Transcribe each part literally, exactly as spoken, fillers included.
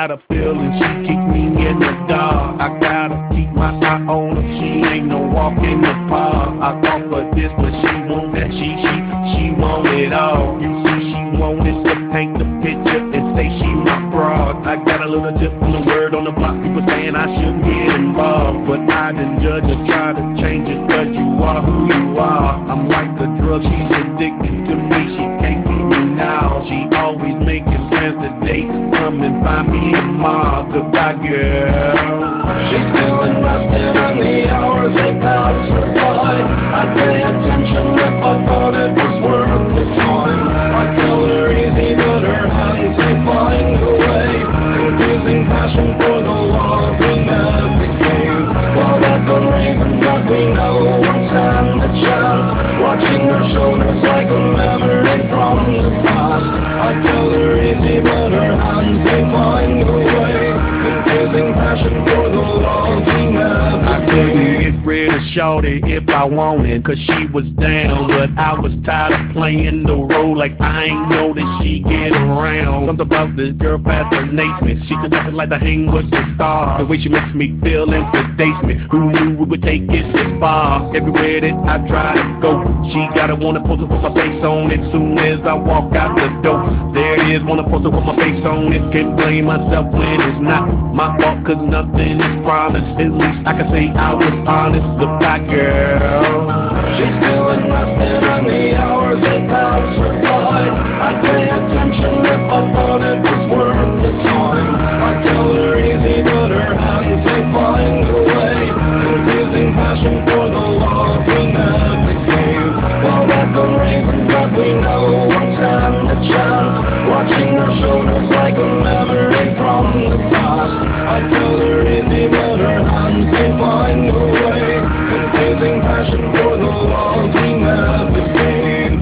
got a feeling she keep me in the dark. I gotta keep my eye on her, she ain't no walk in the park. I offer this, but she want that, she, she, she want it all. You see, she wanted to paint the picture and say she my broad. I got a little tip on the word on the block, people saying I shouldn't get involved, but I didn't judge her, try to change it, cause you are who you are. I'm like a drug, she's addicted to me, she can't keep me now. She always making plans to date, come and find me tomorrow. Goodbye, girl. She's still invested and the hours they pass her by. I'd pay attention if I thought it was worth the time. I tell her easy, but her hands they find a way. Confusing passion for the love we never gave. Well, that's the reason that we know won't stand a chance. Watching her shoulders like a memory from the past. I tell her easy, but her hands they find a way. Confusing passion for the love we never I couldn't get rid of shorty if I wanted, cause she was down, but I was tired of playing the role like I ain't know that she get around. Something about this girl fascinates me, she could nothing like to hang with the stars. The way she makes me feel and sedates me, who knew we would take it this far? Everywhere that I try to go, she gotta wanna pose it with my face on it. Soon as I walk out the door, there it is, wanna pose it with my face on it. Can't blame myself when it's not my fault, cause nothing is promised. At least I can say I was honest. Goodbye, girl. She's still invested and the hours they pass her by. I'd pay attention if I thought it was worth the time. I tell her easy, but her hands they find a way. Confusing passion for the love we never gave. Well, that's the reason that we know won't stand a chance. Watching her shoulders like a memory from the past. I tell her easy, but her hands they find a way. Confusing passion for the love we never gave.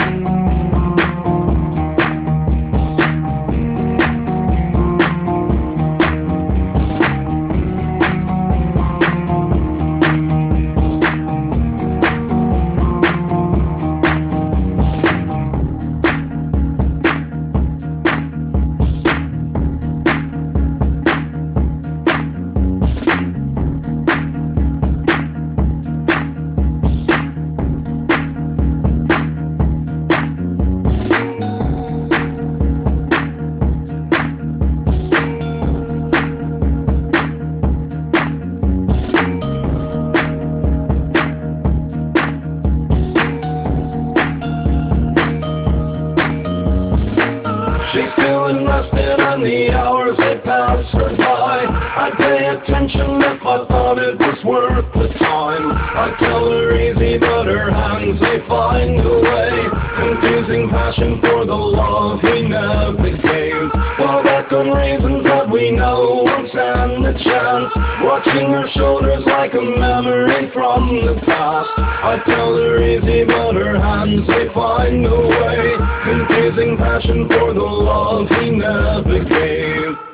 She's still invested and the hours they pass her by. I'd pay attention if I thought it was worth the time. I tell her easy, but her hands they find a way. Confusing passion for the love we never gave. Well, that's the reasons that we know won't stand a chance. Watching her shoulders like a memory from the past. I tell her easy, but her hands they find a way. Confusing passion for the love he never gave.